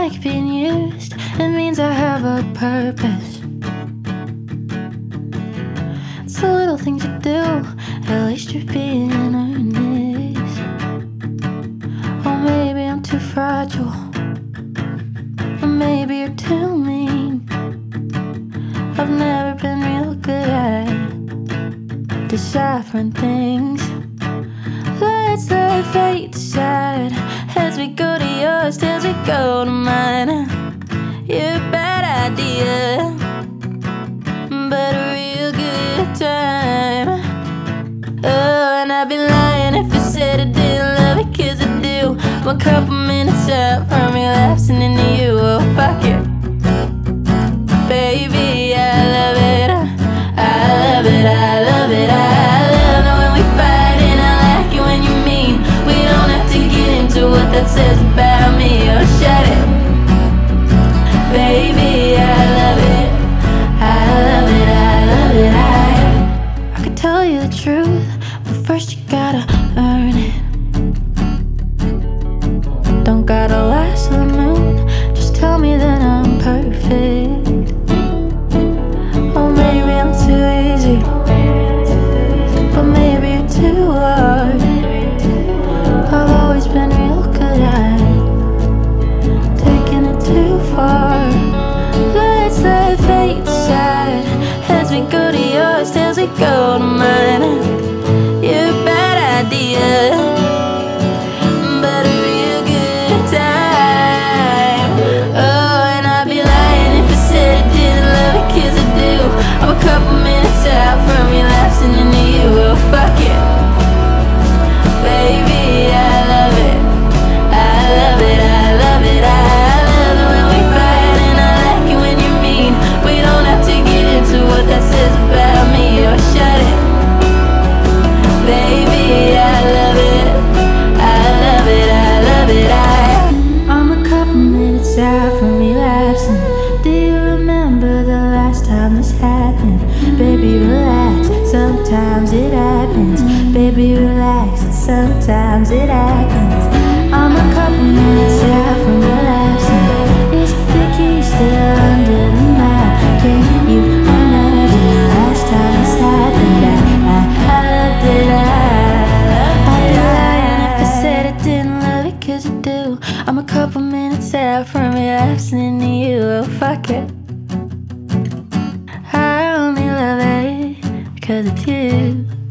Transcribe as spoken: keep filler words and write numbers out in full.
like being used, it means I have a purpose. It's the little things you do, at least you're being earnest. Or maybe I'm too fragile, or maybe you're too mean. I've never been real good at deciphering things. Let's let fate decide, as we go to yours, as we go to mine. You're a bad idea, but a real good time. Oh, and I'd be lying if I said I didn't love it, 'cause I do. I'm a couple minutes out from relapsing into you. Oh, fuck it, baby, I love it. I love it, I love it, I love it when we fight, and I like it when you mean. We don't have to get into what that says about me. Oh, shut it, baby, I love it. I love it, I love it, I I could tell you the truth, but first you gotta earn it. Don't gotta last to the moon, just tell me that I'm perfect. Or maybe I'm too easy, but maybe you're too hard. I've always been real good at taking it too far. Let's let fate decide, as we go to yours, as we go to mine. You're a bad idea, but a real good time. Oh, and I'd be lying if I said I didn't love it, 'cause I do. I'm a couple minutes out from relapsing into you. Oh, fuck it, baby, I love it. I love it, I love it, I love it when we fight, and I like it when you're mean. We don't have to get into what that says about me. Oh, shut it, baby, I love it. I love it, I love it, I I'm a couple minutes out from relapsing. Do you remember the last time this happened? Baby, relax, sometimes it happens. Baby, relax, sometimes it happens. I'm a couple minutes out from relapsing. Is the key still under the mat? Can you imagine the last time this happened? I, I, I loved it, I, I'd be lying if I said I didn't love it, 'cause I do. I'm a couple minutes out from relapsing into you. Oh, fuck it, I only love it 'cause it's you.